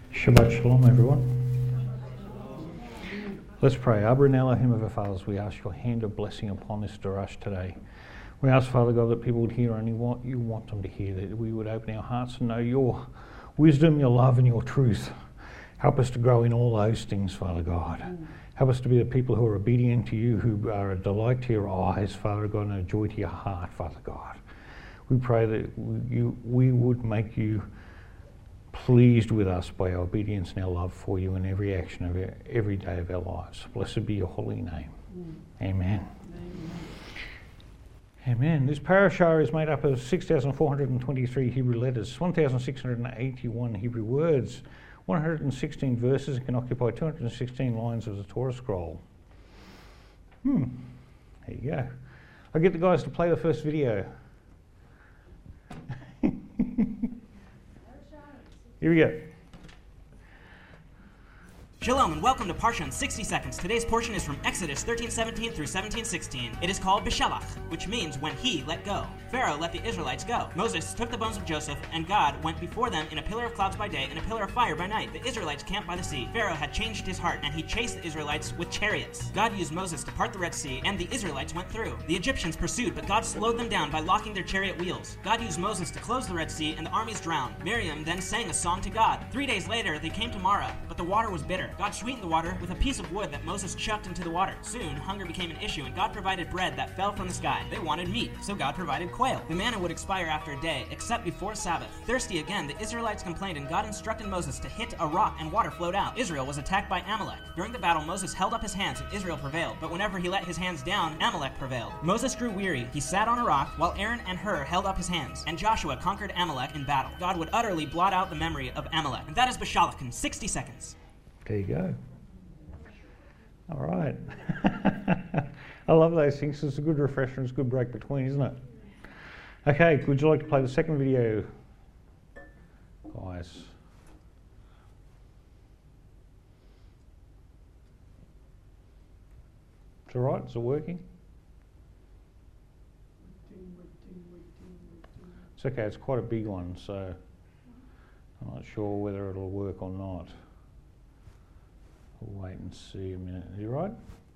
Shabbat Shalom, everyone. Let's pray. Abba and Elohim of our fathers, we ask your hand of blessing upon this Darash today. We ask, Father God, that people would hear only what you want them to hear, that we would open our hearts and know your wisdom, your love and your truth. Help us to grow in all those things, Father God. Help us to be the people who are obedient to you, who are a delight to your eyes, Father God, and a joy to your heart, Father God. We pray that we would make you pleased with us by our obedience and our love for you in every action of every day of our lives. Blessed be your holy name. Amen. Amen. This parashah is made up of 6,423 Hebrew letters, 1,681 Hebrew words, 116 verses, and can occupy 216 lines of the Torah scroll. There you go. I'll get the guys to play the first video. Here we go. Shalom and welcome to Parsha in 60 Seconds. Today's portion is from Exodus 13:17 through 17:16. It is called Beshalach, which means when he let go. Pharaoh let the Israelites go. Moses took the bones of Joseph, and God went before them in a pillar of clouds by day and a pillar of fire by night. The Israelites camped by the sea. Pharaoh had changed his heart, and he chased the Israelites with chariots. God used Moses to part the Red Sea, and the Israelites went through. The Egyptians pursued, but God slowed them down by locking their chariot wheels. God used Moses to close the Red Sea, and the armies drowned. Miriam then sang a song to God. 3 days later, they came to Marah, but the water was bitter. God sweetened the water with a piece of wood that Moses chucked into the water. Soon, hunger became an issue, and God provided bread that fell from the sky. They wanted meat, so God provided quail. The manna would expire after a day, except before Sabbath. Thirsty again, the Israelites complained, and God instructed Moses to hit a rock, and water flowed out. Israel was attacked by Amalek. During the battle, Moses held up his hands, and Israel prevailed. But whenever he let his hands down, Amalek prevailed. Moses grew weary. He sat on a rock, while Aaron and Hur held up his hands. And Joshua conquered Amalek in battle. God would utterly blot out the memory of Amalek. And that is Beshalach in 60 seconds. There you go. All right. I love those things. It's a good refresher. It's a good break between, isn't it? Okay, would you like to play the second video, guys? It's all right. Is it working? It's okay. It's quite a big one, so I'm not sure whether it'll work or not. We'll wait and see a minute. Are you right?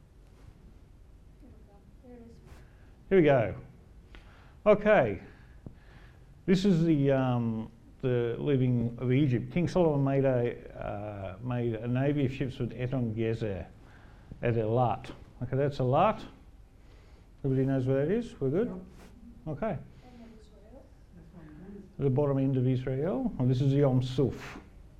Here we go. Okay. This is the leaving of Egypt. King Solomon made a navy of ships with Eton Gezer at Elat. Okay, that's Elat. Everybody knows where that is? We're good? Okay. At the bottom end of Israel. And this is Yom Suf,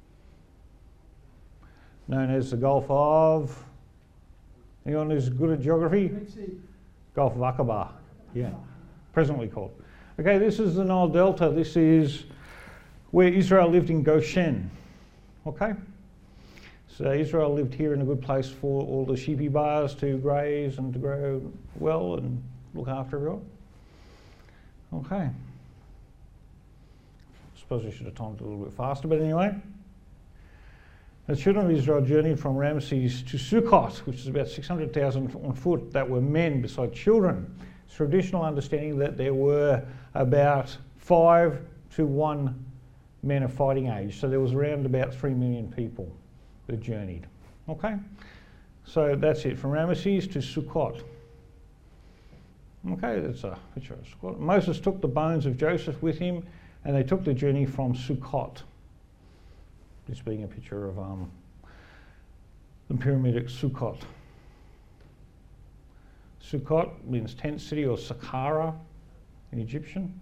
known as the Gulf of, anyone who's good at geography? Gulf of Aqaba, yeah, presently called. Okay, this is the Nile Delta. This is where Israel lived in Goshen, okay? So Israel lived here in a good place for all the sheepy bars to graze and to grow well and look after everyone. Okay. I suppose we should have timed it a little bit faster, but anyway. The children of Israel journeyed from Ramesses to Sukkot, which is about 600,000 on foot, that were men beside children. It's traditional understanding that there were about 5 to 1 men of fighting age. So there was around about 3 million people that journeyed. Okay? So that's it, from Ramesses to Sukkot. Okay, that's a picture of Sukkot. Moses took the bones of Joseph with him, and they took the journey from Sukkot. This being a picture of the pyramid at Sukkot. Sukkot means tent city, or Saqqara in Egyptian.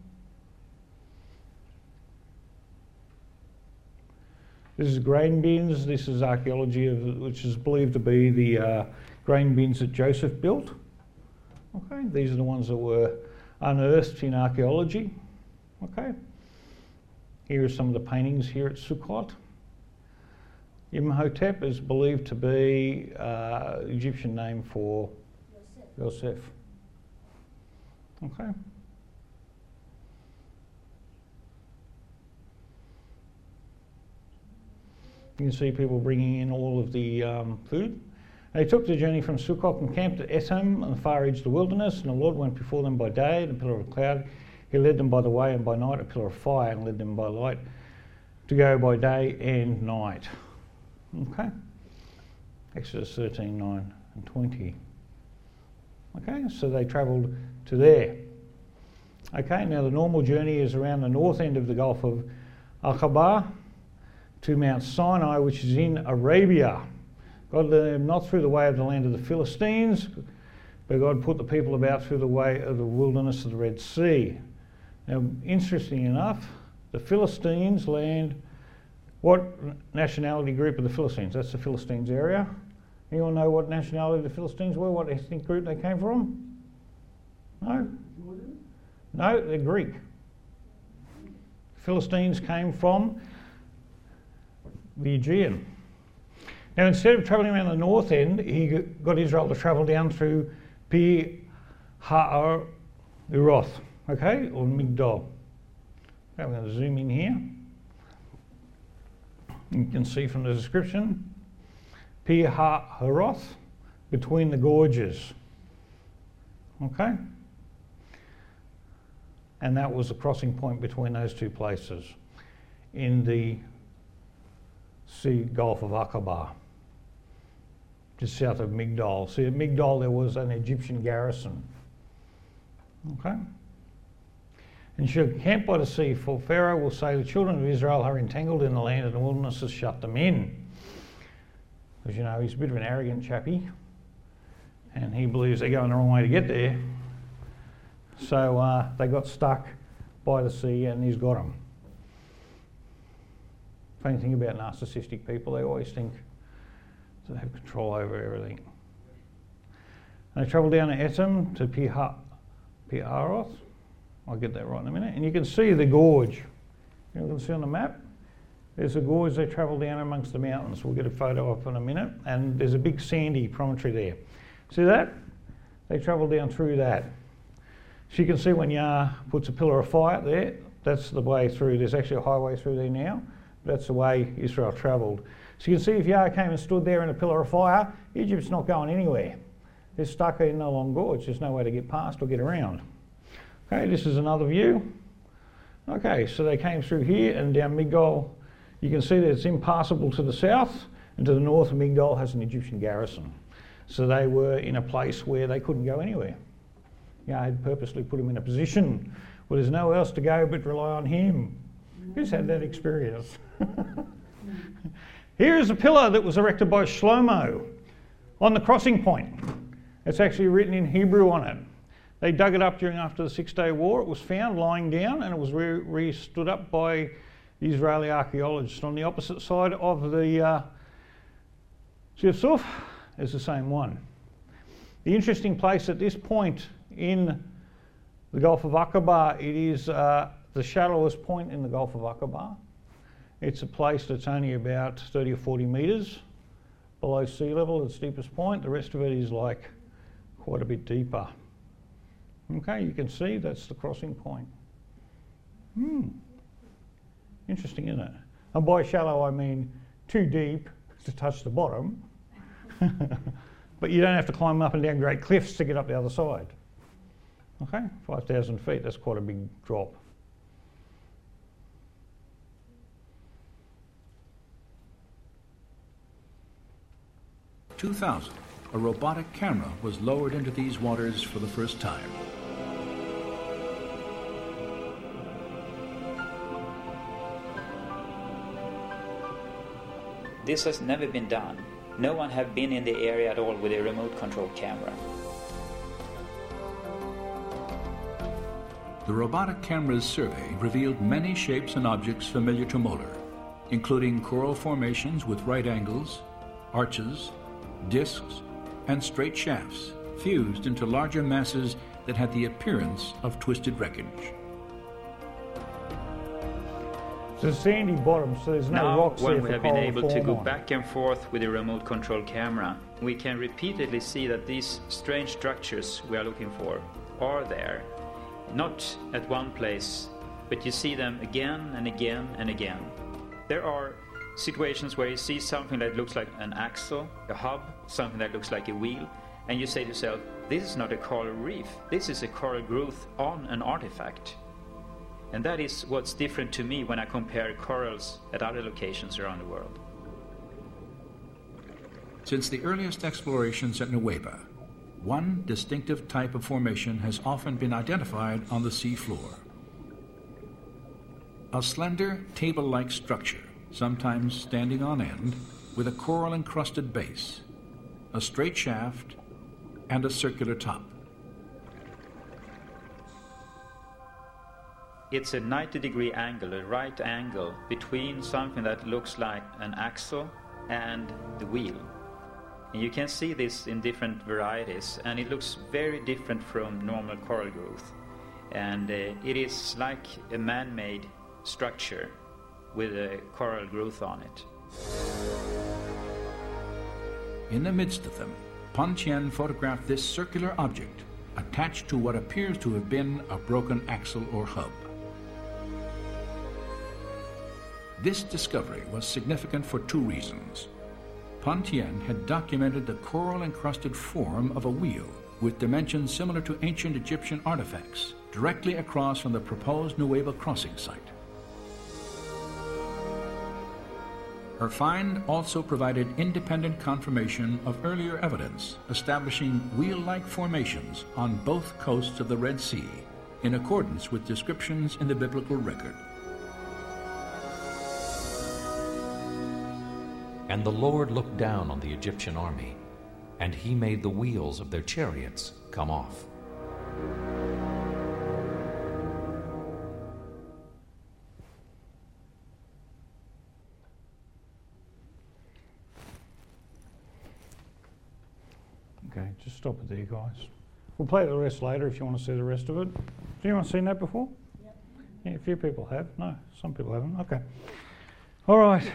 This is grain bins. This is archaeology which is believed to be the grain bins that Joseph built. Okay, these are the ones that were unearthed in archaeology. Okay, here are some of the paintings here at Sukkot. Imhotep is believed to be the Egyptian name for Yosef. Okay. You can see people bringing in all of the food. They took the journey from Sukkot and camped at Etam on the far edge of the wilderness, and the Lord went before them by day, the pillar of cloud. He led them by the way, and by night a pillar of fire, and led them by light to go by day and night. Okay? Exodus 13, 9 and 20. Okay, so they travelled to there. Okay, now the normal journey is around the north end of the Gulf of Aqaba to Mount Sinai, which is in Arabia. God led them not through the way of the land of the Philistines, but God put the people about through the way of the wilderness of the Red Sea. Now, interesting enough, the Philistines land, what nationality group are the Philistines? That's the Philistines area. Anyone know what nationality the Philistines were, what ethnic group they came from? No? No, they're Greek. Philistines came from the Aegean. Now, instead of travelling around the north end, he got Israel to travel down through Pi Ha'aroth, okay, or Migdol. Okay, I'm going to zoom in here. You can see from the description, Pi Ha'aroth, between the gorges. Okay? And that was the crossing point between those two places in the Gulf of Aqaba, just south of Migdol. See, at Migdol there was an Egyptian garrison. Okay? And you should camp by the sea, for Pharaoh will say, the children of Israel are entangled in the land and the wilderness has shut them in. Because, you know, he's a bit of an arrogant chappy and he believes they're going the wrong way to get there. So they got stuck by the sea and he's got them. Funny thing about narcissistic people, they always think that they have control over everything. And they travel down to Etam to Pi-Haroth. I'll get that right in a minute. And you can see the gorge. You can see on the map. There's a gorge they travel down amongst the mountains. We'll get a photo up in a minute. And there's a big sandy promontory there. See that? They travel down through that. So you can see when Yah puts a pillar of fire there, that's the way through. There's actually a highway through there now. That's the way Israel travelled. So you can see if Yah came and stood there in a pillar of fire, Egypt's not going anywhere. They're stuck in a long gorge. There's no way to get past or get around. Okay, this is another view. Okay, so they came through here and down Migdol. You can see that it's impassable to the south, and to the north Migdol has an Egyptian garrison. So they were in a place where they couldn't go anywhere. Yah had purposely put them in a position where there's nowhere else to go but rely on him. Who's had that experience? Here is a pillar that was erected by Shlomo on the crossing point. It's actually written in Hebrew on it. They dug it up after the 6-day war. It was found lying down and it was stood up by the Israeli archaeologists. On the opposite side of the Suf is the same one. The interesting place at this point in the Gulf of Aqaba, it is the shallowest point in the Gulf of Aqaba. It's a place that's only about 30 or 40 metres below sea level, its deepest point. The rest of it is like quite a bit deeper. Okay, you can see that's the crossing point. Interesting, isn't it? And by shallow I mean too deep to touch the bottom, but you don't have to climb up and down great cliffs to get up the other side. Okay, 5,000 feet, that's quite a big drop. In 2000, a robotic camera was lowered into these waters for the first time. This has never been done. No one have been in the area at all with a remote control camera. The robotic camera's survey revealed many shapes and objects familiar to Moeller, including coral formations with right angles, arches, discs, and straight shafts fused into larger masses that had the appearance of twisted wreckage. It's a sandy bottom, so there's no now, rocks there when for we have been coral able to go on. back and forth with a remote control camera, we can repeatedly see that these strange structures we are looking for are there. Not at one place, but you see them again and again and again. There are situations where you see something that looks like an axle, a hub, something that looks like a wheel, and you say to yourself, this is not a coral reef, this is a coral growth on an artifact. And that is what's different to me when I compare corals at other locations around the world. Since the earliest explorations at Nueva, one distinctive type of formation has often been identified on the sea floor. A slender, table-like structure, sometimes standing on end, with a coral-encrusted base, a straight shaft, and a circular top. It's a 90-degree angle, a right angle, between something that looks like an axle and the wheel. And you can see this in different varieties, and it looks very different from normal coral growth. And it is like a man-made structure with a coral growth on it. In the midst of them, Pan Tien photographed this circular object attached to what appears to have been a broken axle or hub. This discovery was significant for two reasons. Pan Tien had documented the coral-encrusted form of a wheel with dimensions similar to ancient Egyptian artifacts, directly across from the proposed Nueva crossing site. Her find also provided independent confirmation of earlier evidence establishing wheel-like formations on both coasts of the Red Sea, in accordance with descriptions in the biblical record. And the Lord looked down on the Egyptian army, and he made the wheels of their chariots come off. Okay, just stop it there, guys. We'll play the rest later if you want to see the rest of it. Have anyone seen that before? Yep. Yeah, a few people have. No, some people haven't. Okay. All right.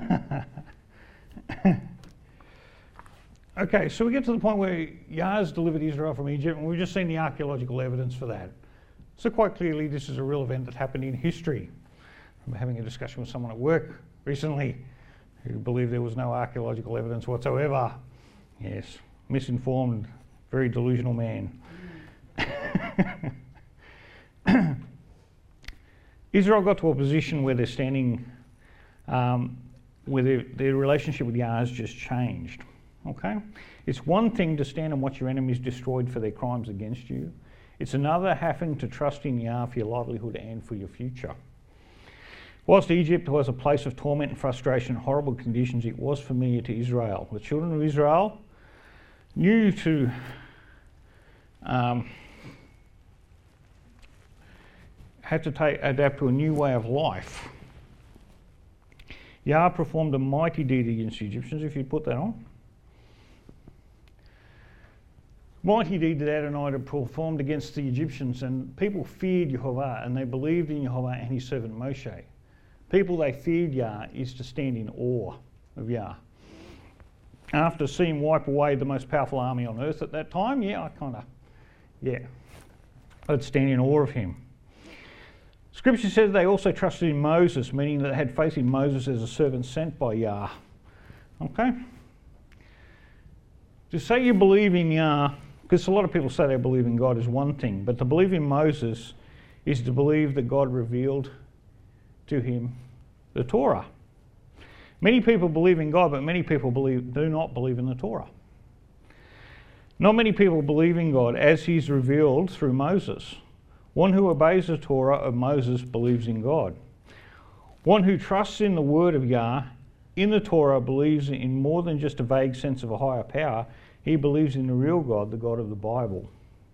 Okay, so we get to the point where Yah's delivered Israel from Egypt, and we've just seen the archaeological evidence for that. So quite clearly this is a real event that happened in history. I'm having a discussion with someone at work recently who believed there was no archaeological evidence whatsoever. Yes, misinformed, very delusional man. Israel got to a position where they're standing, where their relationship with Yah has just changed. Okay? It's one thing to stand and watch your enemies destroyed for their crimes against you. It's another having to trust in Yah for your livelihood and for your future. Whilst Egypt was a place of torment and frustration and horrible conditions, it was familiar to Israel. The children of Israel knew to had to adapt to a new way of life. Yah performed a mighty deed against the Egyptians, if you put that on. Mighty deed that Adonai had performed against the Egyptians, and people feared Jehovah and they believed in Jehovah and his servant Moshe. People they feared Yah is to stand in awe of Yah. After seeing him wipe away the most powerful army on earth at that time, I'd stand in awe of him. Scripture says they also trusted in Moses, meaning that they had faith in Moses as a servant sent by Yah. Okay? To say you believe in Yah, because a lot of people say they believe in God, is one thing, but to believe in Moses is to believe that God revealed to him the Torah. Many people believe in God, but many people do not believe in the Torah. Not many people believe in God as he's revealed through Moses. One who obeys the Torah of Moses believes in God. One who trusts in the word of Yah in the Torah believes in more than just a vague sense of a higher power. He believes in the real God, the God of the Bible.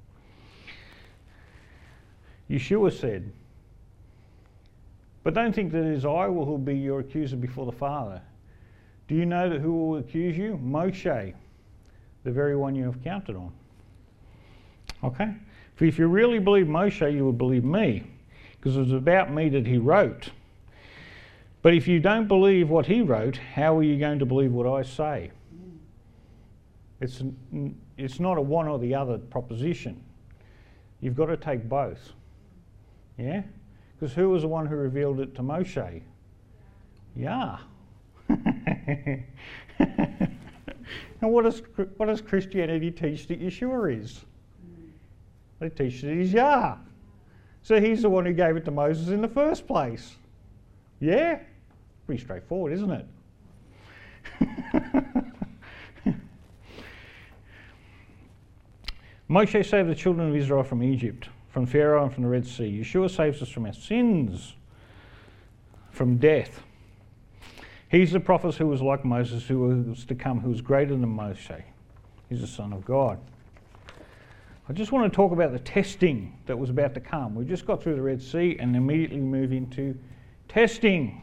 Yeshua said, "But don't think that it is I who will be your accuser before the Father. Do you know that who will accuse you? Moshe, the very one you have counted on." Okay? For if you really believe Moshe, you would believe me, because it was about me that he wrote. But if you don't believe what he wrote, how are you going to believe what I say? It's not a one or the other proposition. You've got to take both. Yeah? Because who was the one who revealed it to Moshe? Yah. And what does Christianity teach that Yeshua is? They teach that he's Yah. So he's the one who gave it to Moses in the first place. Yeah? Pretty straightforward, isn't it? Moshe saved the children of Israel from Egypt, from Pharaoh and from the Red Sea. Yeshua saves us from our sins, from death. He's the prophet who was like Moses, who was to come, who was greater than Moshe. He's the Son of God. I just want to talk about the testing that was about to come. We just got through the Red Sea and immediately move into testing.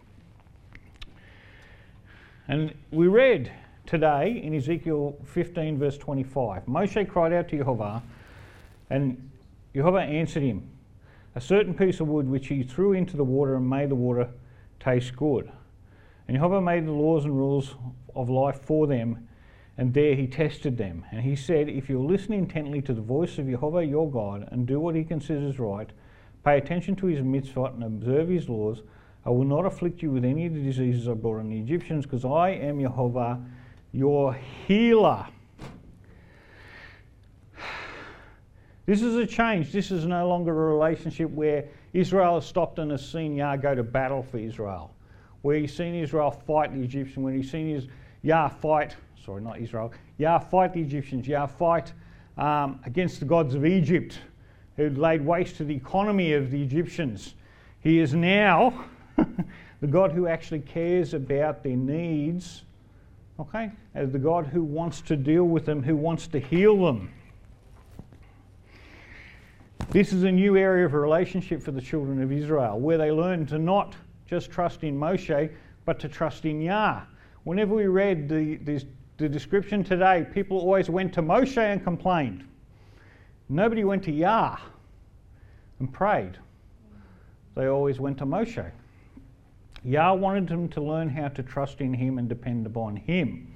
And we read today in Ezekiel 15 verse 25, Moshe cried out to Jehovah, and Jehovah answered him, a certain piece of wood which he threw into the water and made the water taste good. And Jehovah made the laws and rules of life for them, and there he tested them. And he said, if you'll listen intently to the voice of Jehovah your God and do what he considers right, pay attention to his mitzvot and observe his laws, I will not afflict you with any of the diseases I brought on the Egyptians, because I am Jehovah your healer. This is a change. This is no longer a relationship where Israel has stopped and has seen Yah go to battle for Israel, where he's seen Israel fight the Egyptians, when he's seen Yah fight the Egyptians, Yah fight against the gods of Egypt, who laid waste to the economy of the Egyptians. He is now the God who actually cares about their needs, okay, as the God who wants to deal with them, who wants to heal them. This is a new area of a relationship for the children of Israel, where they learn to not just trust in Moshe, but to trust in Yah. Whenever we read the description today, people always went to Moshe and complained. Nobody went to Yah and prayed. They always went to Moshe. Yah wanted them to learn how to trust in him and depend upon him.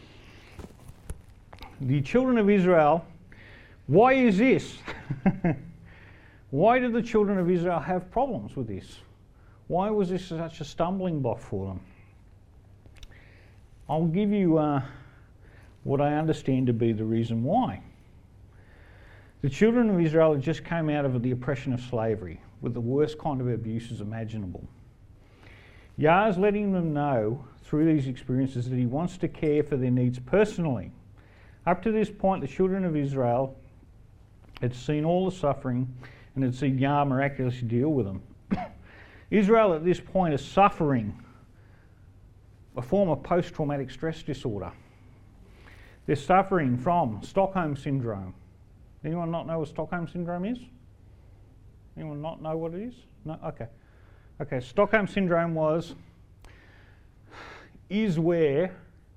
The children of Israel, why is this? Why did the children of Israel have problems with this? Why was this such a stumbling block for them? I'll give you what I understand to be the reason why. The children of Israel had just came out of the oppression of slavery with the worst kind of abuses imaginable. Yah is letting them know through these experiences that he wants to care for their needs personally. Up to this point, the children of Israel had seen all the suffering and had seen Yah miraculously deal with them. Israel at this point is suffering a form of post-traumatic stress disorder. They're suffering from Stockholm Syndrome. Anyone not know what Stockholm Syndrome is? Anyone not know what it is? No? Okay. Okay, Stockholm Syndrome is where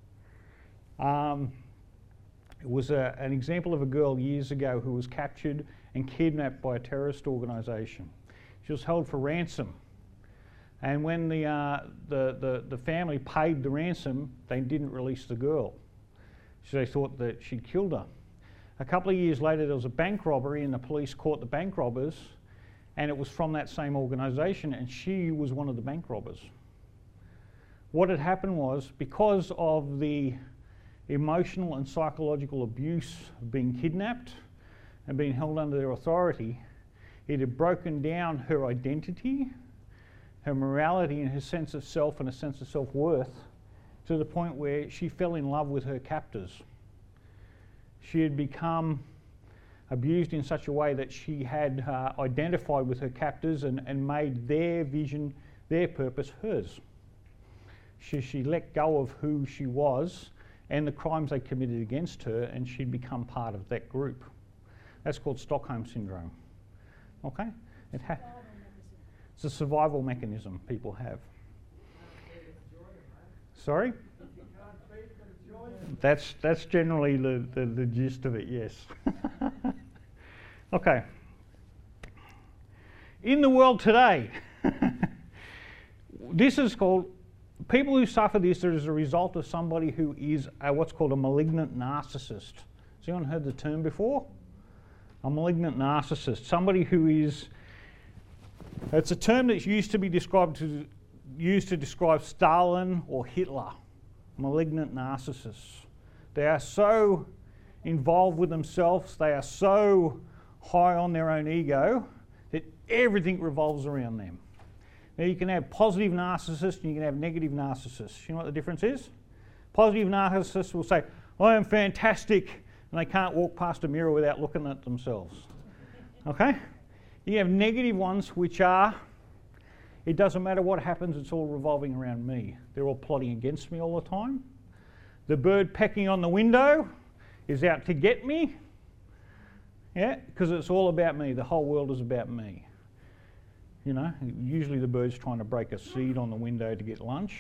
it was an example of a girl years ago who was captured and kidnapped by a terrorist organisation. She was held for ransom. And when the family paid the ransom, they didn't release the girl. So they thought that she'd killed her. A couple of years later, there was a bank robbery and the police caught the bank robbers, and it was from that same organisation, and she was one of the bank robbers. What had happened was, because of the emotional and psychological abuse of being kidnapped and being held under their authority, it had broken down her identity, her morality and her sense of self and a sense of self-worth, to the point where she fell in love with her captors. She had become abused in such a way that she had identified with her captors and made their vision, their purpose, hers. She let go of who she was and the crimes they committed against her, and she'd become part of that group. That's called Stockholm Syndrome. Okay? It's a survival mechanism people have. Sorry? That's generally the gist of it, yes. Okay. In the world today, this is called, people who suffer this are as a result of somebody who is what's called a malignant narcissist. Has anyone heard the term before? A malignant narcissist. Somebody who is, it's a term that's used to describe Stalin or Hitler. Malignant narcissists. They are so involved with themselves, they are so high on their own ego, that everything revolves around them. Now you can have positive narcissists and you can have negative narcissists. You know what the difference is? Positive narcissists will say, I am fantastic, and they can't walk past a mirror without looking at themselves. Okay? You have negative ones which are, it doesn't matter what happens, it's all revolving around me. They're all plotting against me all the time. The bird pecking on the window is out to get me. Yeah, because it's all about me. The whole world is about me. You know, usually the bird's trying to break a seed on the window to get lunch.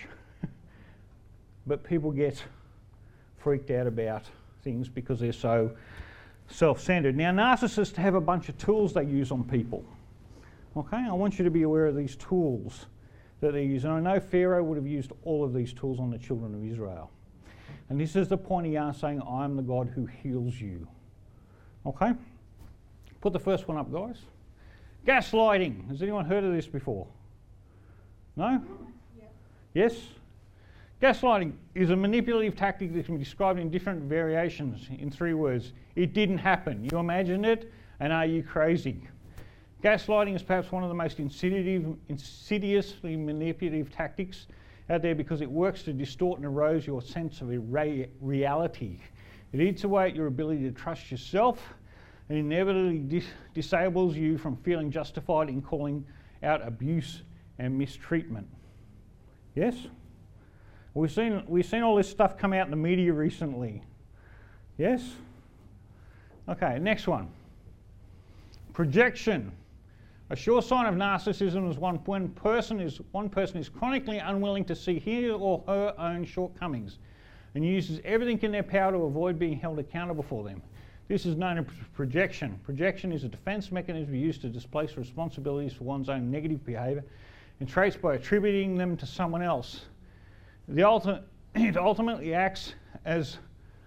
But people get freaked out about things because they're so self-centered. Now, narcissists have a bunch of tools they use on people. Okay, I want you to be aware of these tools that they use. And I know Pharaoh would have used all of these tools on the children of Israel. And this is the point he asked, saying, I am the God who heals you. Okay? Put the first one up, guys. Gaslighting. Has anyone heard of this before? No? Yep. Yes? Gaslighting is a manipulative tactic that can be described in different variations in 3 words. It didn't happen. You imagined it, and are you crazy? Gaslighting is perhaps one of the most insidiously manipulative tactics out there because it works to distort and erode your sense of reality. It eats away at your ability to trust yourself and inevitably disables you from feeling justified in calling out abuse and mistreatment. Yes? We've seen all this stuff come out in the media recently. Yes? Okay, next one. Projection. A sure sign of narcissism is when one person is chronically unwilling to see his or her own shortcomings and uses everything in their power to avoid being held accountable for them. This is known as projection. Projection is a defense mechanism used to displace responsibilities for one's own negative behavior and traits by attributing them to someone else. It ultimately acts as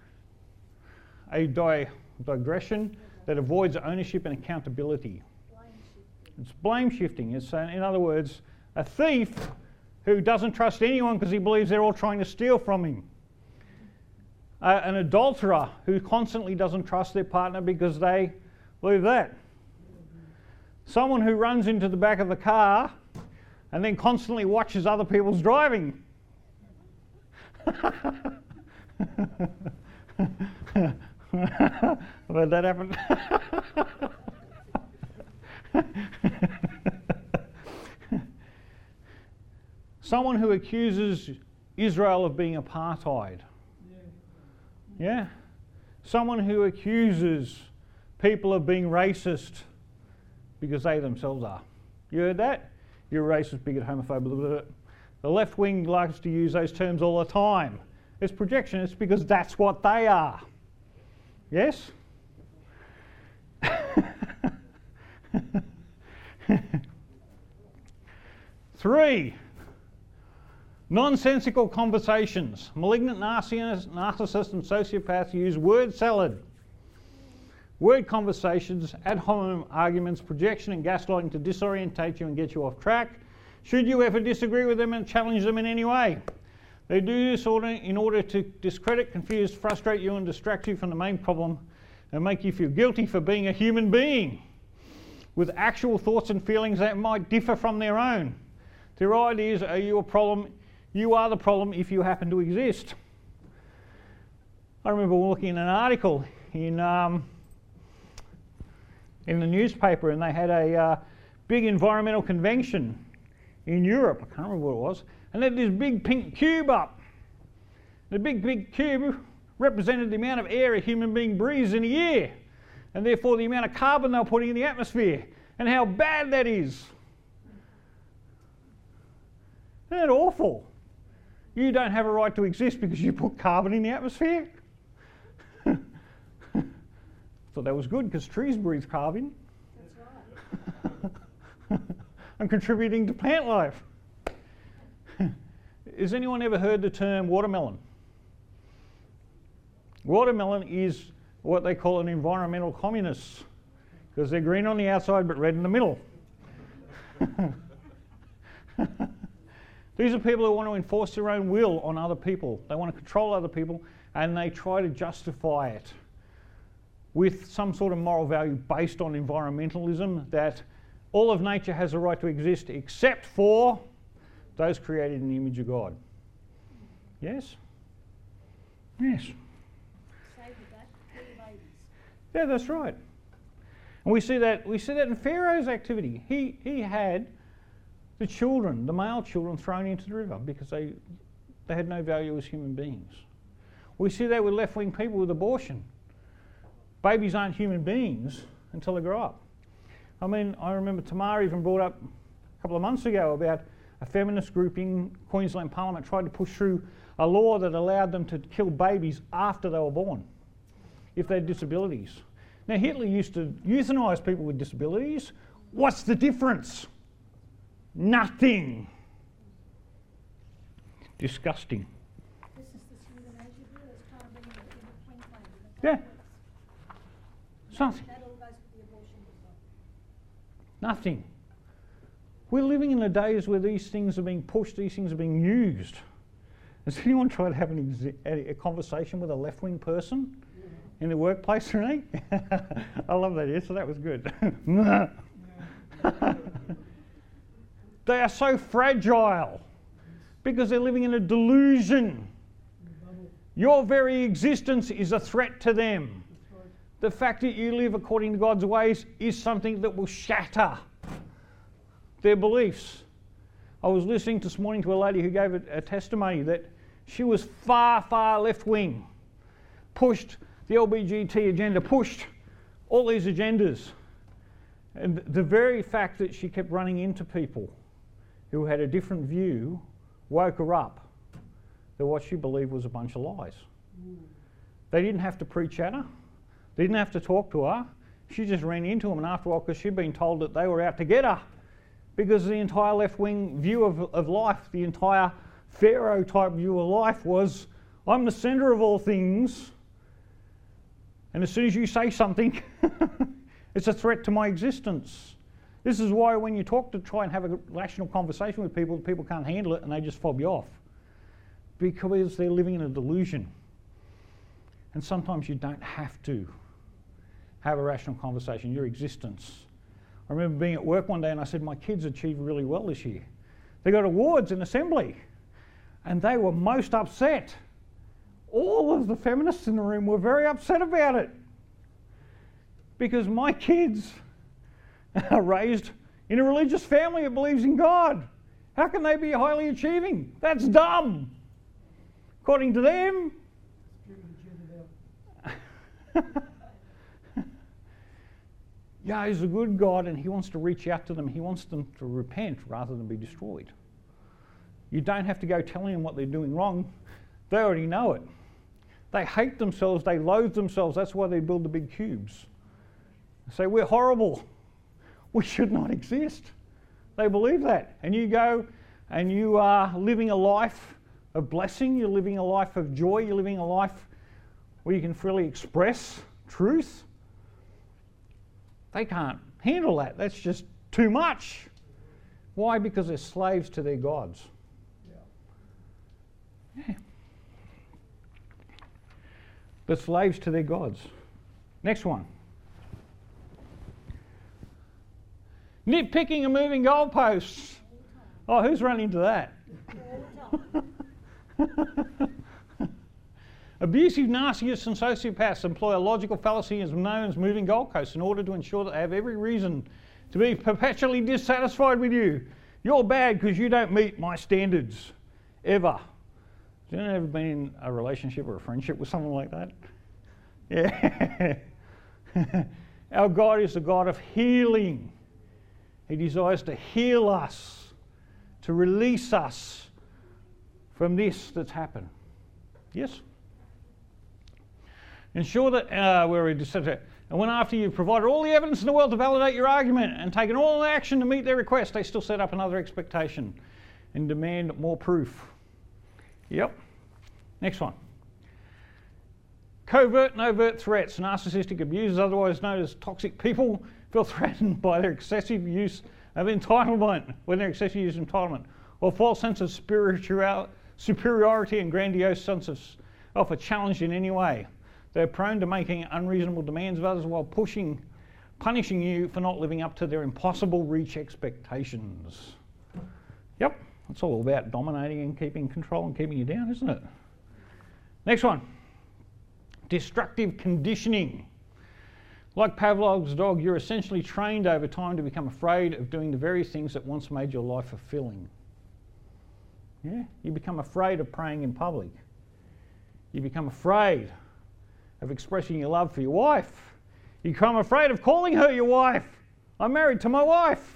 a digression that avoids ownership and accountability. It's blame shifting. It's, in other words, a thief who doesn't trust anyone because he believes they're all trying to steal from him. An adulterer who constantly doesn't trust their partner because they believe that. Someone who runs into the back of the car and then constantly watches other people's driving. I've had that happen. Someone who accuses Israel of being apartheid. Yeah? Someone who accuses people of being racist because they themselves are. You heard that? You're a racist, bigot, homophobe. The left wing likes to use those terms all the time. It's projection. It's because that's what they are. Yes? 3. Nonsensical conversations. Malignant narcissists and sociopaths use word salad. Word conversations, ad hominem arguments, projection and gaslighting to disorientate you and get you off track. Should you ever disagree with them and challenge them in any way? They do this in order to discredit, confuse, frustrate you and distract you from the main problem and make you feel guilty for being a human being with actual thoughts and feelings that might differ from their own. Their ideas are you a problem? You are the problem if you happen to exist. I remember looking at an article in the newspaper, and they had a big environmental convention in Europe. I can't remember what it was. And they had this big pink cube up. The big cube represented the amount of air a human being breathes in a year, and therefore the amount of carbon they're putting in the atmosphere, and how bad that is. Isn't that awful? You don't have a right to exist because you put carbon in the atmosphere. Thought that was good because trees breathe carbon. That's right. I'm contributing to plant life. Has anyone ever heard the term watermelon? Watermelon is what they call an environmental communist because they're green on the outside but red in the middle. These are people who want to enforce their own will on other people. They want to control other people, and they try to justify it with some sort of moral value based on environmentalism that all of nature has a right to exist except for those created in the image of God. Yes? Yes. Yeah, that's right. And we see that in Pharaoh's activity. He had the children, the male children, thrown into the river because they had no value as human beings. We see that with left-wing people with abortion. Babies aren't human beings until they grow up. I mean, I remember Tamar even brought up a couple of months ago about a feminist group in Queensland Parliament tried to push through a law that allowed them to kill babies after they were born, if they had disabilities. Now, Hitler used to euthanise people with disabilities. What's the difference? Nothing. Disgusting. This is this euthanasia bill that's trying to bring in Queensland. Yeah. Something. That all goes with the abortion bill. Nothing. We're living in the days where these things are being pushed, these things are being used. Has anyone tried to have a conversation with a left-wing person in the workplace, Renee? I love that answer, that was good. They are so fragile because they're living in a delusion. Your very existence is a threat to them. The fact that you live according to God's ways is something that will shatter their beliefs. I was listening this morning to a lady who gave a testimony that she was far, far left-wing, pushed the LBGT agenda, pushed all these agendas. And the very fact that she kept running into people who had a different view woke her up that what she believed was a bunch of lies. They didn't have to preach at her. They didn't have to talk to her. She just ran into them, and after a while, because she'd been told that they were out to get her, because the entire left-wing view of life, the entire Pharaoh-type view of life was, I'm the centre of all things, and as soon as you say something, it's a threat to my existence. This is why when you talk to try and have a rational conversation with people, people can't handle it and they just fob you off. Because they're living in a delusion. And sometimes you don't have to have a rational conversation, your existence. I remember being at work one day and I said, my kids achieved really well this year. They got awards in assembly and they were most upset. All of the feminists in the room were very upset about it. Because my kids are raised in a religious family that believes in God. How can they be highly achieving? That's dumb. According to them. Yeah, he's a good God and he wants to reach out to them. He wants them to repent rather than be destroyed. You don't have to go telling them what they're doing wrong. They already know it. They hate themselves. They loathe themselves. That's why they build the big cubes. They say, we're horrible. We should not exist. They believe that. And you go and you are living a life of blessing. You're living a life of joy. You're living a life where you can freely express truth. They can't handle that. That's just too much. Why? Because they're slaves to their gods. Yeah. They're slaves to their gods. Next one. Nitpicking and moving goalposts. Oh, who's run into that? Abusive narcissists and sociopaths employ a logical fallacy as known as moving goalposts in order to ensure that they have every reason to be perpetually dissatisfied with you. You're bad because you don't meet my standards. Ever. Has anyone ever been in a relationship or a friendship with someone like that? Yeah. Our God is the God of healing. He desires to heal us, to release us from this that's happened. Yes? Ensure that and when after you've provided all the evidence in the world to validate your argument and taken all the action to meet their request, they still set up another expectation and demand more proof. Yep. Next one. Covert and overt threats. Narcissistic abusers, otherwise known as toxic people, feel threatened by their excessive use of entitlement, or false sense of superiority and grandiose sense of a challenge in any way. They're prone to making unreasonable demands of others while pushing punishing you for not living up to their impossible reach expectations. Yep, it's all about dominating and keeping control and keeping you down, isn't it? Next one. Destructive conditioning. Like Pavlov's dog, you're essentially trained over time to become afraid of doing the very things that once made your life fulfilling. Yeah? You become afraid of praying in public. You become afraid of expressing your love for your wife. You become afraid of calling her your wife. I'm married to my wife.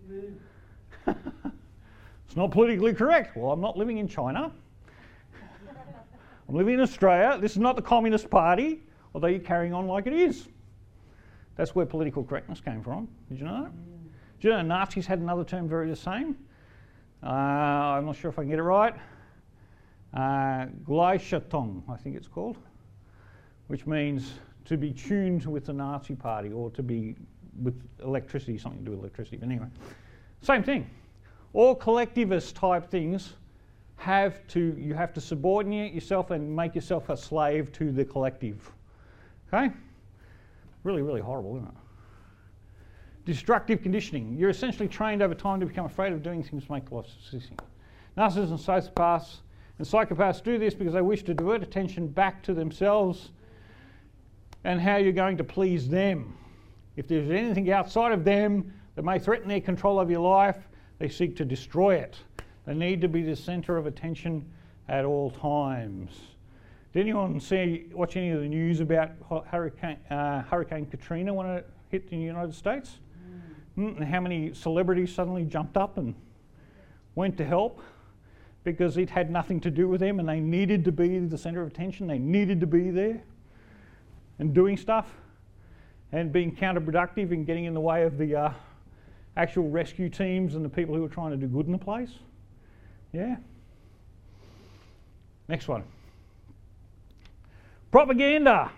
It's not politically correct. Well, I'm not living in China. I'm living in Australia. This is not the Communist Party, although you're carrying on like it is. That's where political correctness came from. Did you know that? Did you know Nazis had another term very the same? I'm not sure if I can get it right. Gleichschaltung, I think it's called, which means to be tuned with the Nazi Party or to be with electricity, something to do with electricity. But anyway, same thing. All collectivist type things you have to subordinate yourself and make yourself a slave to the collective. Okay? Really, really horrible, isn't it? Destructive conditioning. You're essentially trained over time to become afraid of doing things to make life succinct. Narcissists and psychopaths do this because they wish to divert attention back to themselves and how you're going to please them. If there's anything outside of them that may threaten their control of your life, they seek to destroy it. They need to be the centre of attention at all times. Did anyone watch any of the news about Hurricane Katrina when it hit the United States? And how many celebrities suddenly jumped up and went to help because it had nothing to do with them and they needed to be the centre of attention. They needed to be there and doing stuff and being counterproductive and getting in the way of the actual rescue teams and the people who were trying to do good in the place. Yeah. Next one. Propaganda.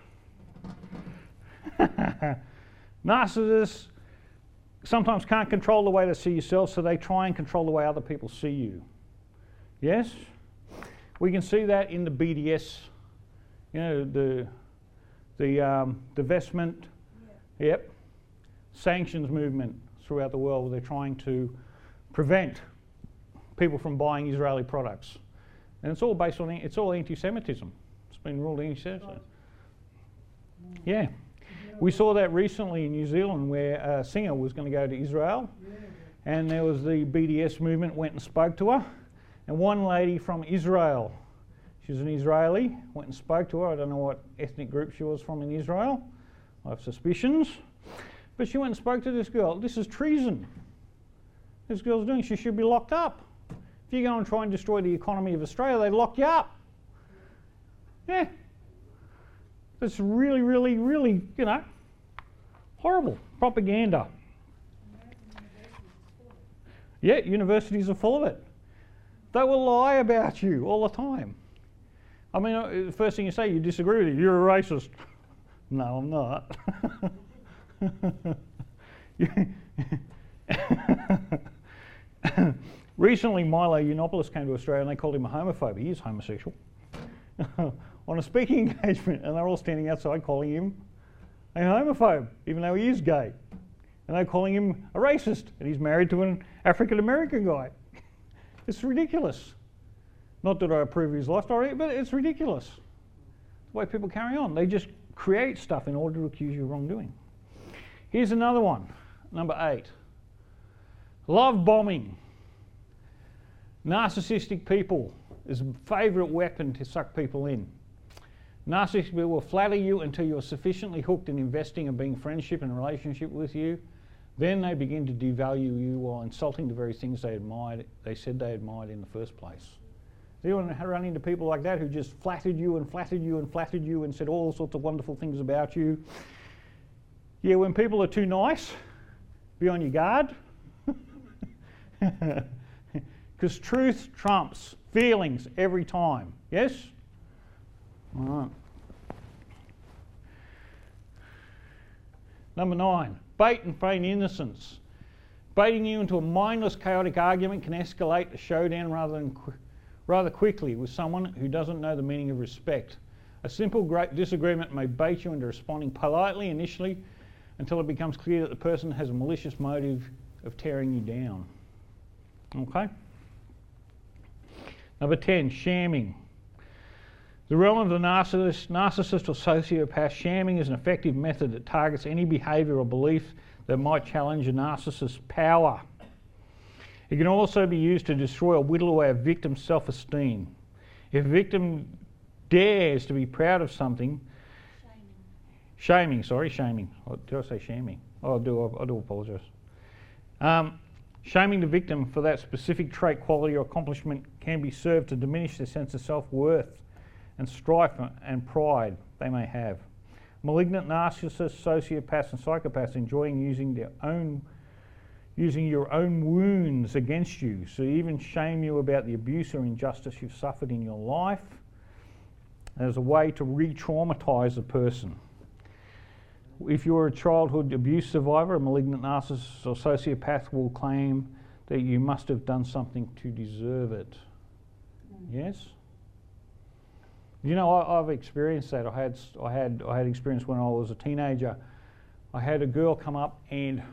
Narcissists sometimes can't control the way they see yourself, so they try and control the way other people see you. Yes? We can see that in the BDS, the divestment, yep, sanctions movement throughout the world where they're trying to prevent people from buying Israeli products. And it's all based on, it's all anti-Semitism. It's been ruled anti-Semitism. Yeah. We saw that recently in New Zealand where a singer was going to go to Israel and there was the BDS movement went and spoke to her, and one lady from Israel, she's an Israeli, went and spoke to her. I don't know what ethnic group she was from in Israel. I have suspicions. But she went and spoke to this girl. This is treason. This girl's doing, she should be locked up. If you go and try and destroy the economy of Australia, they lock you up. Yeah. It's really, really, really, horrible propaganda. Yeah, universities are full of it. They will lie about you all the time. I mean, the first thing you say, you disagree with it, you're a racist. No, I'm not. Recently, Milo Yiannopoulos came to Australia and they called him a homophobe. He is homosexual. On a speaking engagement, and they're all standing outside calling him a homophobe, even though he is gay. And they're calling him a racist, and he's married to an African-American guy. It's ridiculous. Not that I approve of his lifestyle, but it's ridiculous. The way people carry on. They just create stuff in order to accuse you of wrongdoing. Here's another one, number 8. Love bombing. Narcissistic people is a favourite weapon to suck people in. Narcissistic people will flatter you until you're sufficiently hooked in investing and being friendship and relationship with you. Then they begin to devalue you while insulting the very things they said they admired in the first place. Do you want to run into people like that who just flattered you and flattered you and flattered you and said all sorts of wonderful things about you? Yeah, when people are too nice, be on your guard. Because truth trumps feelings every time. Yes? All right. Number 9, bait and feign innocence. Baiting you into a mindless, chaotic argument can escalate a showdown rather quickly with someone who doesn't know the meaning of respect. A simple great disagreement may bait you into responding politely initially until it becomes clear that the person has a malicious motive of tearing you down. Okay? Number 10, shamming. The realm of the narcissist or sociopath, shamming is an effective method that targets any behaviour or belief that might challenge a narcissist's power. It can also be used to destroy or whittle away a victim's self-esteem. If a victim dares to be proud of something, shaming. Oh, did I say shaming? Oh, I do apologise. Shaming the victim for that specific trait, quality or accomplishment can be served to diminish their sense of self-worth and strife and pride they may have. Malignant narcissists, sociopaths and psychopaths enjoying using your own wounds against you, so even shame you about the abuse or injustice you've suffered in your life as a way to re-traumatise a person. If you're a childhood abuse survivor, a malignant narcissist or sociopath will claim that you must have done something to deserve it. Yes? You know, I've experienced that. I had experience when I was a teenager. I had a girl come up and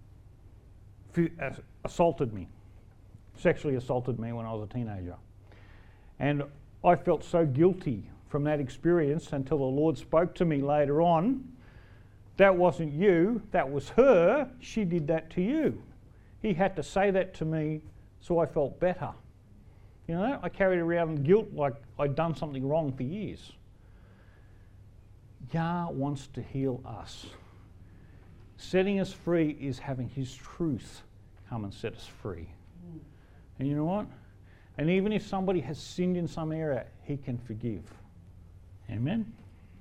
assaulted me, sexually assaulted me when I was a teenager. And I felt so guilty from that experience until the Lord spoke to me later on. That wasn't you, that was her. She did that to you. He had to say that to me so I felt better. You know, I carried around guilt like I'd done something wrong for years. Yah wants to heal us. Setting us free is having His truth come and set us free. And you know what? And even if somebody has sinned in some area, He can forgive. Amen?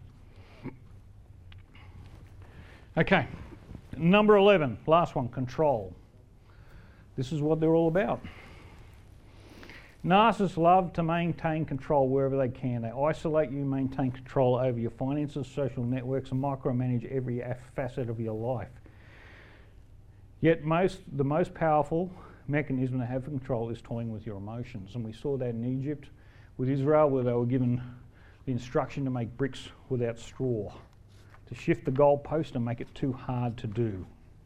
Okay, number 11, last one, control. This is what they're all about. Narcissists love to maintain control wherever they can. They isolate you, maintain control over your finances, social networks, and micromanage every facet of your life. Yet the most powerful mechanism they have for control is toying with your emotions. And we saw that in Egypt with Israel, where they were given the instruction to make bricks without straw, to shift the goalpost and make it too hard to do.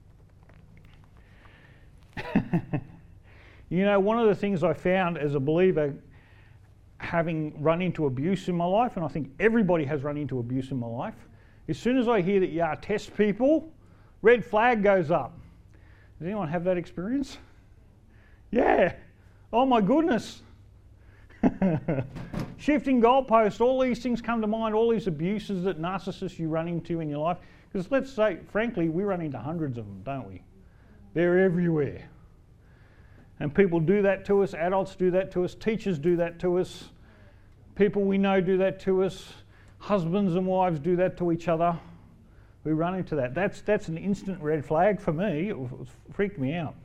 You know, one of the things I found as a believer, having run into abuse in my life, and I think everybody has run into abuse in my life, as soon as I hear that Yah tests people, red flag goes up. Does anyone have that experience? Yeah. Oh my goodness. Shifting goalposts, all these things come to mind, all these abuses that narcissists you run into in your life. Because let's say, frankly, we run into hundreds of them, don't we? They're everywhere. And people do that to us, adults do that to us, teachers do that to us, people we know do that to us, husbands and wives do that to each other. We run into that. That's an instant red flag for me. It freaked me out.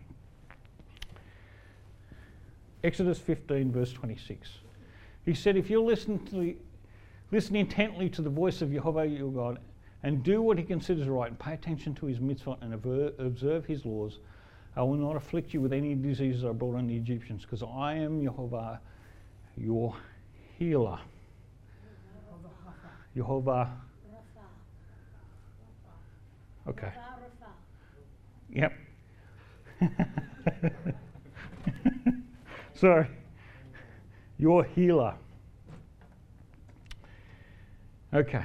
Exodus 15, verse 26. He said, if you'll listen intently to the voice of Jehovah your God and do what He considers right and pay attention to His mitzvah and observe His laws, I will not afflict you with any diseases I brought on the Egyptians, because I am Jehovah, your healer. Jehovah. Okay. Yep. Sorry. Your healer. Okay.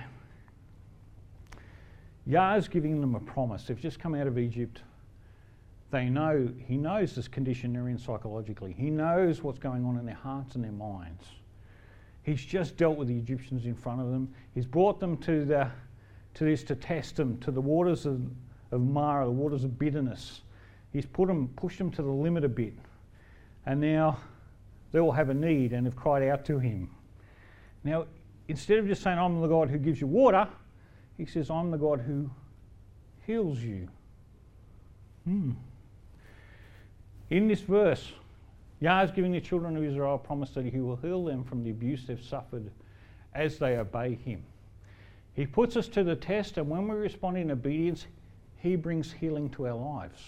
Yah is giving them a promise. They've just come out of Egypt. They know, He knows this condition they're in psychologically. He knows what's going on in their hearts and their minds. He's just dealt with the Egyptians in front of them. He's brought them to this to test them, to the waters of Marah, the waters of bitterness. He's pushed them to the limit a bit. And now they all have a need and have cried out to Him. Now, instead of just saying, I'm the God who gives you water, He says, I'm the God who heals you. In this verse, Yah is giving the children of Israel a promise that He will heal them from the abuse they've suffered as they obey Him. He puts us to the test, and when we respond in obedience, He brings healing to our lives.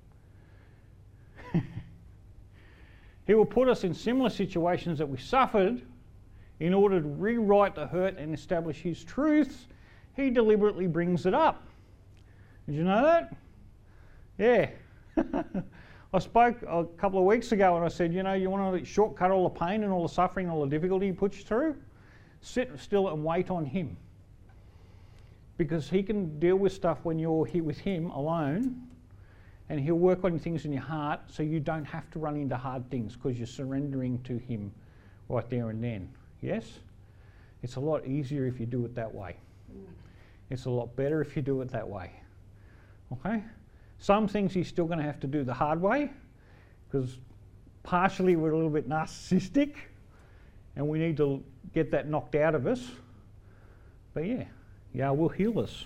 He will put us in similar situations that we suffered in order to rewrite the hurt and establish His truth. He deliberately brings it up. Did you know that? Yeah. I spoke a couple of weeks ago and I said, you know, you want to shortcut all the pain and all the suffering and all the difficulty he puts you through? Sit still and wait on him. Because he can deal with stuff when you're here with him alone, and he'll work on things in your heart so you don't have to run into hard things because you're surrendering to him right there and then. Yes? It's a lot easier if you do it that way. It's a lot better if you do it that way. Okay? Some things he's still going to have to do the hard way because partially we're a little bit narcissistic and we need to get that knocked out of us. But yeah, Yah will heal us.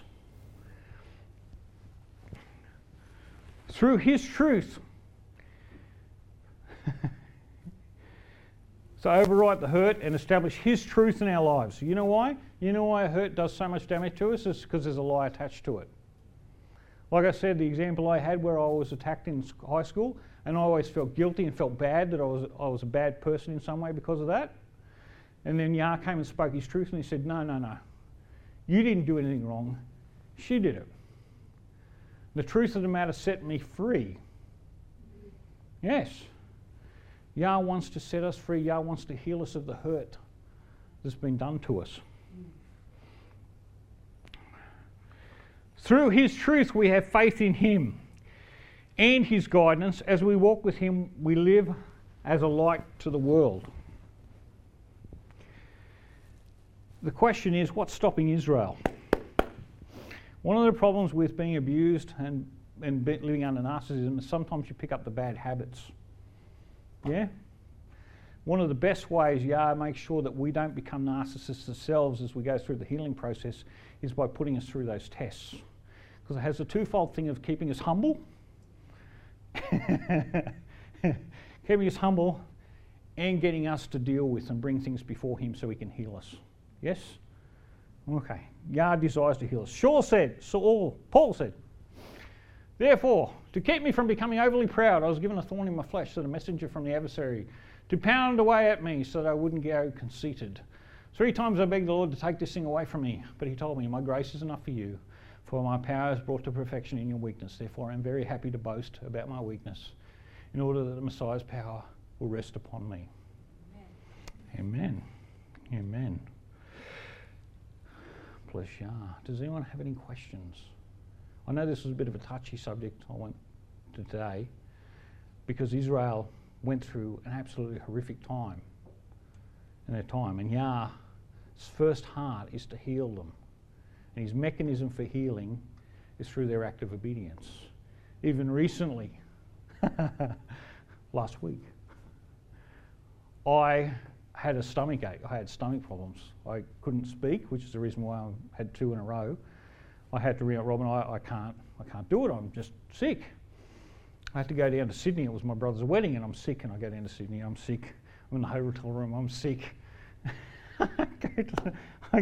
Through his truth. So overwrite the hurt and establish his truth in our lives. You know why? You know why a hurt does so much damage to us? It's because there's a lie attached to it. Like I said, the example I had where I was attacked in high school and I always felt guilty and felt bad that I was a bad person in some way because of that. And then Yah came and spoke his truth and he said, no, no, no. You didn't do anything wrong. She did it. The truth of the matter set me free. Yes. Yah wants to set us free. Yah wants to heal us of the hurt that's been done to us. Through his truth we have faith in him and his guidance. As we walk with him, we live as a light to the world. The question is, what's stopping Israel? One of the problems with being abused and living under narcissism is sometimes you pick up the bad habits. Yeah? One of the best ways Yah makes sure that we don't become narcissists ourselves as we go through the healing process is by putting us through those tests. Because it has a twofold thing of keeping us humble, keeping us humble, and getting us to deal with and bring things before him so he can heal us. Yes? Okay. Yah desires to heal us. Paul said, therefore, to keep me from becoming overly proud, I was given a thorn in my flesh, that a messenger from the adversary, to pound away at me so that I wouldn't go conceited. 3 times I begged the Lord to take this thing away from me, but he told me, my grace is enough for you, for my power is brought to perfection in your weakness. Therefore I am very happy to boast about my weakness, in order that the Messiah's power will rest upon me. Amen. Amen. Amen. Bless Yah. Does anyone have any questions? I know this was a bit of a touchy subject I went to today, because Israel went through an absolutely horrific time in their time, and Yah's first heart is to heal them, and his mechanism for healing is through their act of obedience. Even recently, last week, I had a stomach ache. I had stomach problems. I couldn't speak, which is the reason why I had 2 in a row. I had to ring up Robin. I can't do it. I'm just sick. I had to go down to Sydney. It was my brother's wedding, and I'm sick. And I go down to Sydney. I'm sick. I'm in the hotel room. I'm sick. I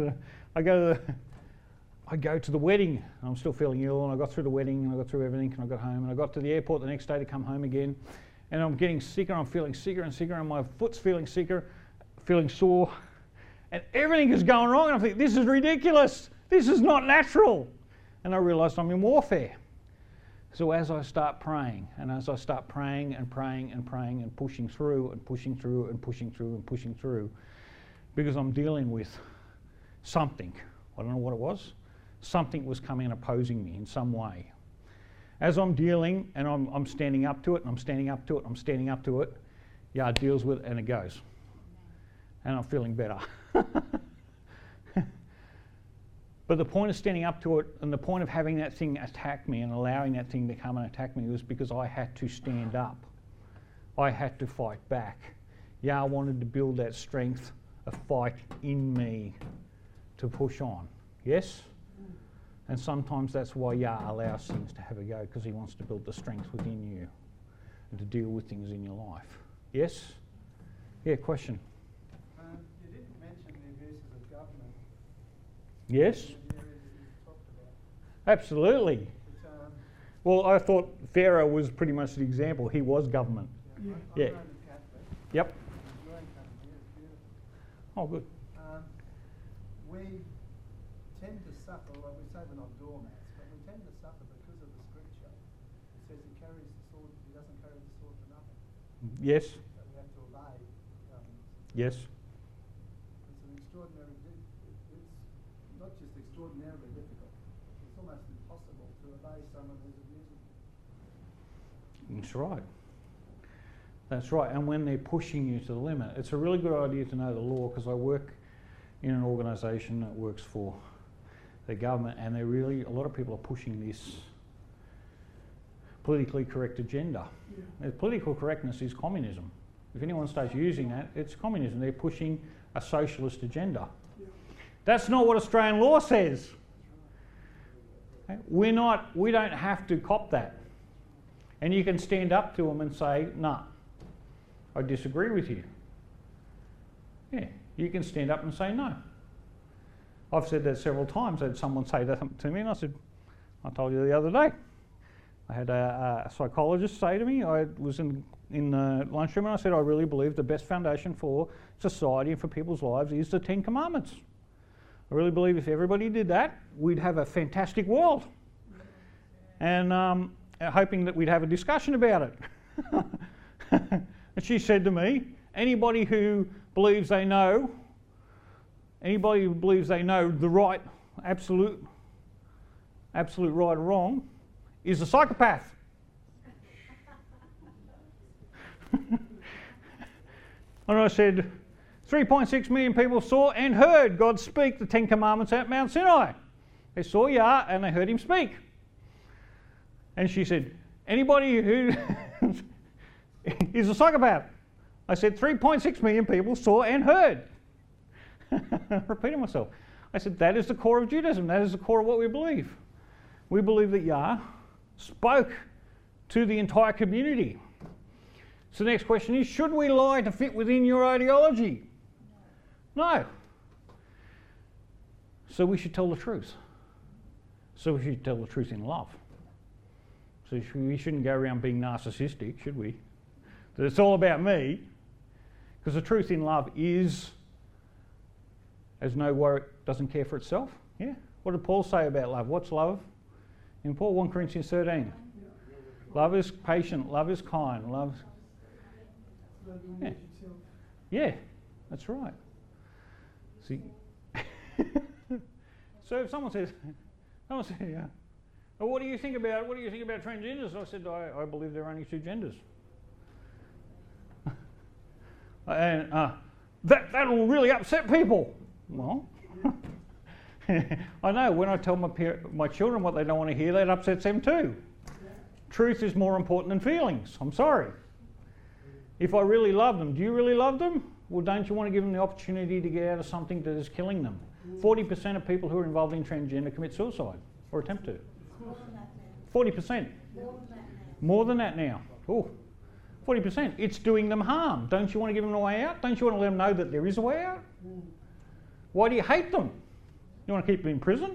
go to the wedding. I'm still feeling ill, and I got through the wedding, and I got through everything, and I got home, and I got to the airport the next day to come home again, and I'm getting sicker. I'm feeling sicker and sicker, and my foot's feeling sicker, feeling sore, and everything is going wrong. And I think, this is ridiculous. This is not natural. And I realised I'm in warfare. So as I start praying, and as I start praying and praying and praying and pushing through and pushing through and pushing through and pushing through, because I'm dealing with something, I don't know what it was, something was coming and opposing me in some way. As I'm dealing and I'm standing up to it, and I'm standing up to it, I'm standing up to it, Yah deals with it and it goes. And I'm feeling better. But the point of standing up to it and the point of having that thing attack me and allowing that thing to come and attack me was because I had to stand up. I had to fight back. Yah wanted to build that strength of fight in me to push on. Yes? And sometimes that's why Yah allows things to have a go, because he wants to build the strength within you and to deal with things in your life. Yes? Yeah, question? You didn't mention the abuses of government. Yes? In the areas that you talked about. Absolutely. Well, I thought Pharaoh was pretty much the example. He was government. Yeah. Yeah. I'm Roman Catholic. Yep. The Roman Catholic here is beautiful. Oh, good. We tend to suffer, like we say we're not doormats, but we tend to suffer because of the scripture. It says he carries the sword, he doesn't carry the sword for nothing. Yes. So we have to obey governments. Yes. It's an extraordinary, it's not just extraordinarily difficult, it's almost impossible to obey someone who's abusing you. That's right. That's right. And when they're pushing you to the limit, it's a really good idea to know the law, because I work in an organisation that works for the government, and a lot of people are pushing this politically correct agenda. Yeah. Political correctness is communism. If anyone starts using that, it's communism. They're pushing a socialist agenda. Yeah. That's not what Australian law says. We don't have to cop that. And you can stand up to them and say, "Nah, I disagree with you." Yeah, you can stand up and say no. I've said that several times. I had someone say that to me, and I said, "I told you the other day." I had a psychologist say to me, I was in the lunchroom, and I said, "I really believe the best foundation for society and for people's lives is the 10 Commandments. I really believe if everybody did that, we'd have a fantastic world." And hoping that we'd have a discussion about it. And she said to me, anybody who believes they know the right, absolute right or wrong, is a psychopath. And I said, 3.6 million people saw and heard God speak the 10 Commandments at Mount Sinai. They saw Yah and they heard him speak. And she said, anybody who is a psychopath. I said, 3.6 million people saw and heard. Repeating myself. I said, that is the core of Judaism. That is the core of what we believe. We believe that Yah spoke to the entire community. So the next question is, should we lie to fit within your ideology? No. So we should tell the truth. So we should tell the truth in love. So we shouldn't go around being narcissistic, should we? That it's all about me. Because the truth in love is, as no worry, doesn't care for itself. Yeah. What did Paul say about love? What's love? In Paul 1 Corinthians 13. Love is patient, love is kind, love. Yeah. Yeah, that's right. See. So if someone says, yeah. Well, what do you think about transgenders? I said, I believe there are only two genders. And that'll really upset people. Well, I know when I tell my children what they don't want to hear, that upsets them too. Truth is more important than feelings. I'm sorry. If I really love them, do you really love them? Well, don't you want to give them the opportunity to get out of something that is killing them? 40% of people who are involved in transgender commit suicide or attempt to. 40%. More than that now. Oh, 40%. It's doing them harm. Don't you want to give them a way out? Don't you want to let them know that there is a way out? Why do you hate them? You want to keep them in prison?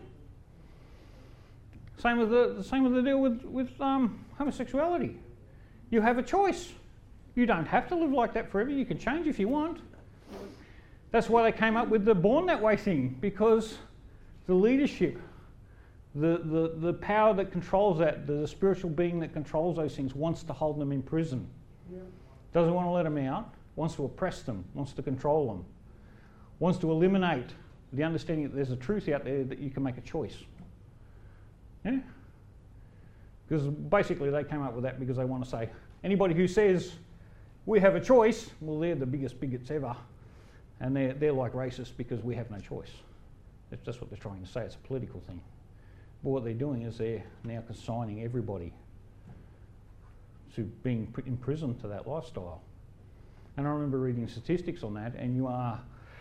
Same with the deal with homosexuality. You have a choice. You don't have to live like that forever. You can change if you want. That's why they came up with the Born That Way thing, because the leadership, the power that controls that, the spiritual being that controls those things, wants to hold them in prison. Yeah. Doesn't want to let them out, wants to oppress them, wants to control them, wants to eliminate the understanding that there's a truth out there that you can make a choice. Yeah? Because basically they came up with that because they want to say, anybody who says we have a choice, well, they're the biggest bigots ever, and they're like racists because we have no choice. That's just what they're trying to say. It's a political thing. But what they're doing is they're now consigning everybody to being put in prison to that lifestyle. And I remember reading statistics on that, and you are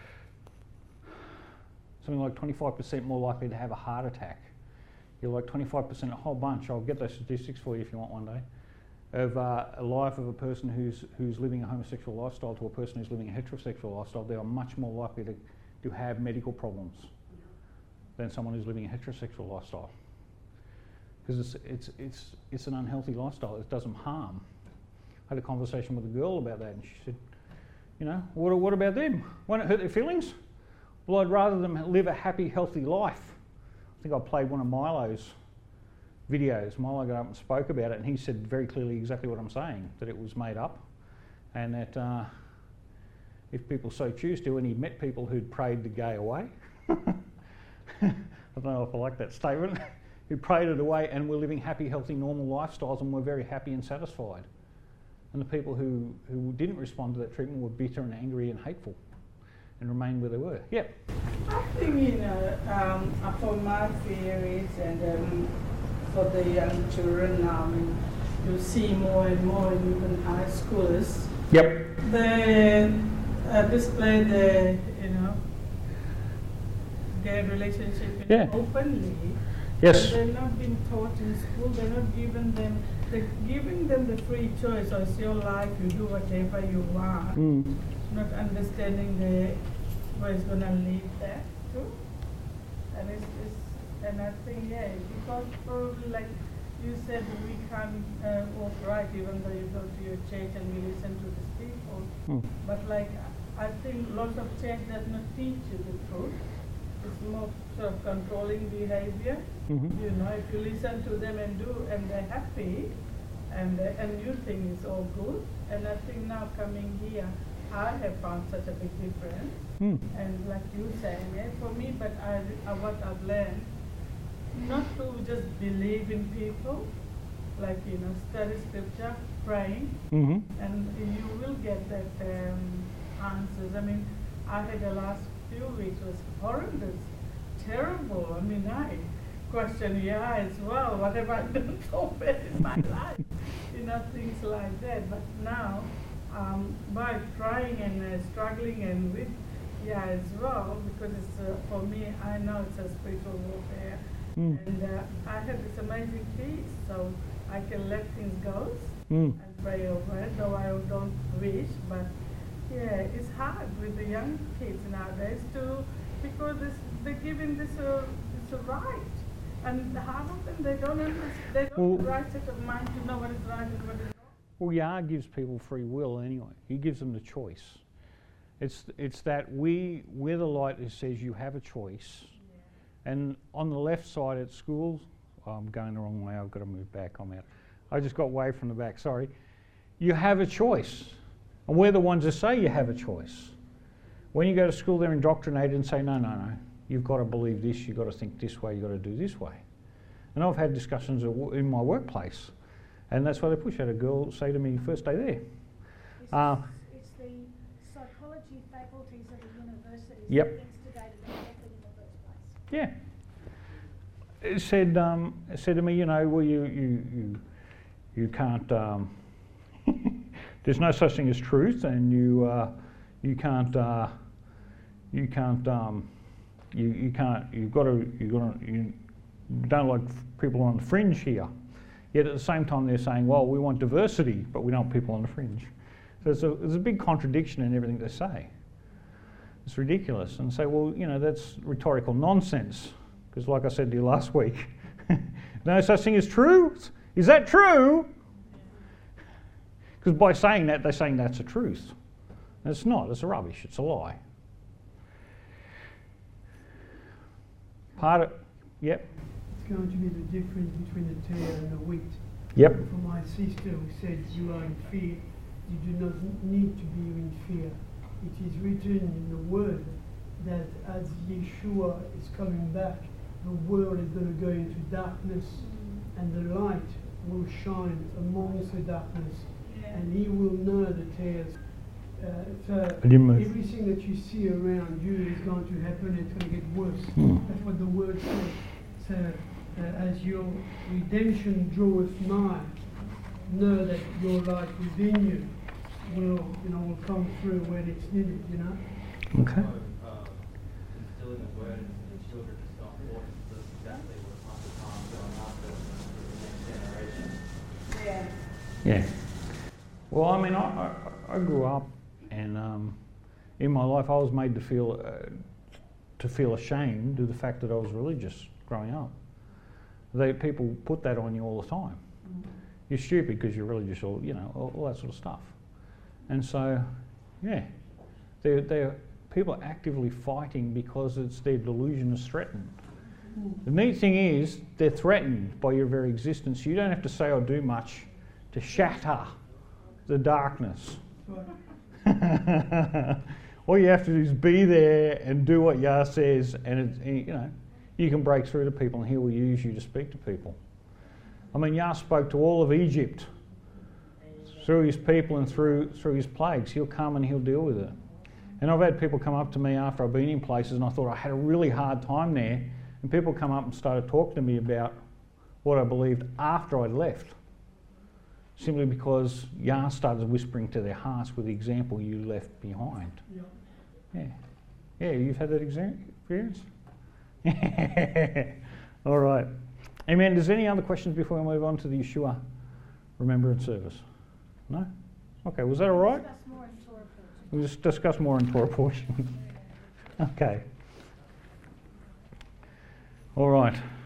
something like 25% more likely to have a heart attack. You're like 25%, a whole bunch. I'll get those statistics for you if you want one day. Of a life of a person who's living a homosexual lifestyle to a person who's living a heterosexual lifestyle, they are much more likely to have medical problems than someone who's living a heterosexual lifestyle. Because it's an unhealthy lifestyle. It does them harm. I had a conversation with a girl about that, and she said, you know, what about them? Won't it hurt their feelings? Well, I'd rather them live a happy, healthy life. I think I played one of Milo's videos. Milo got up and spoke about it, and he said very clearly exactly what I'm saying, that it was made up, and that if people so choose to, and he met people who'd prayed the gay away. I don't know if I like that statement. Who prayed it away and were living happy, healthy, normal lifestyles and were very happy and satisfied. And the people who didn't respond to that treatment were bitter and angry and hateful and remained where they were. Yeah. I think, for my theories and for the young children now, you see more and more, even high schoolers. Yep. They display the, their relationship openly. Yes. They're not being taught in school. They're not giving them. They're giving them the free choice. Or it's your life. You do whatever you want. Not understanding where it's gonna lead that to. And and I think because probably like you said, we can't walk right even though you go to your church and you listen to these people. But like I think lots of church does not teach you the truth. It's more sort of controlling behavior. If you listen to them and they're happy, and you think it's all good. And I think now coming here, I have found such a big difference. And like you saying, for me, but what I've learned, not to just believe in people, like study scripture, praying, and you will get that answers. I mean, I had the last few weeks was horrendous, terrible. I mean, I question as well. What have I done so bad in my life? Things like that. But now, by trying and struggling and with as well, because it's for me, I know it's a spiritual warfare, and I have this amazing peace, so I can let things go and pray over it, though I don't wish, but. Yeah, it's hard with the young kids nowadays because they're given this it's a right, and half of them they don't understand. They don't have the right set of mind to know what is right and what is wrong. Well, Yah gives people free will anyway. He gives them the choice. It's that we're the light that says you have a choice, and on the left side at school, I'm going the wrong way. I've got to move back. I'm out. I just got way from the back. Sorry. You have a choice. And we're the ones that say you have a choice. When you go to school, they're indoctrinated and say, no, you've got to believe this, you've got to think this way, you've got to do this way. And I've had discussions in my workplace, and that's why they push. I had a girl say to me first day there. It's the psychology faculties of the universities Yep. that instigated the method in the first place. Yeah. It said to me, well, you can't. There's no such thing as truth, and you don't like people on the fringe here. Yet at the same time they're saying, well, we want diversity, but we don't want people on the fringe. So there's a big contradiction in everything they say. It's ridiculous. And say, well, that's rhetorical nonsense. Because like I said to you last week, no such thing as truth. Is that true? Because by saying that, they're saying that's a truth. And it's not. It's a rubbish. It's a lie. Yep. It's going to be the difference between the tare and the wheat. Yep. For my sister who said you are in fear, you do not need to be in fear. It is written in the Word that as Yeshua is coming back, the world is going to go into darkness, and the light will shine amongst the darkness. And he will know the tares. Everything that you see around you is going to happen. It's going to get worse. That's what the word says. So, as your redemption draweth nigh, know that your life within you will come through when it's needed. Okay. Instilling the word into the children is so important. That's exactly what's going on after the next generation. Yeah. Well, I mean, I grew up, and in my life I was made to feel ashamed of the fact that I was religious growing up. People put that on you all the time. You're stupid because you're religious, or all that sort of stuff. And so, yeah, people are actively fighting because their delusion is threatened. The neat thing is, they're threatened by your very existence. You don't have to say or do much to shatter the darkness. All you have to do is be there and do what Yah says, and you can break through to people, and He will use you to speak to people. I mean, Yah spoke to all of Egypt through His people and through His plagues. He'll come and He'll deal with it. And I've had people come up to me after I've been in places, and I thought I had a really hard time there, and people come up and started talking to me about what I believed after I'd left, simply because Yah started whispering to their hearts with the example you left behind. Yeah, you've had that experience? All right. Amen. Does any other questions before we move on to the Yeshua Remembrance Service? No? Okay, was that all right? We'll just discuss more in Torah portions. Okay. All right.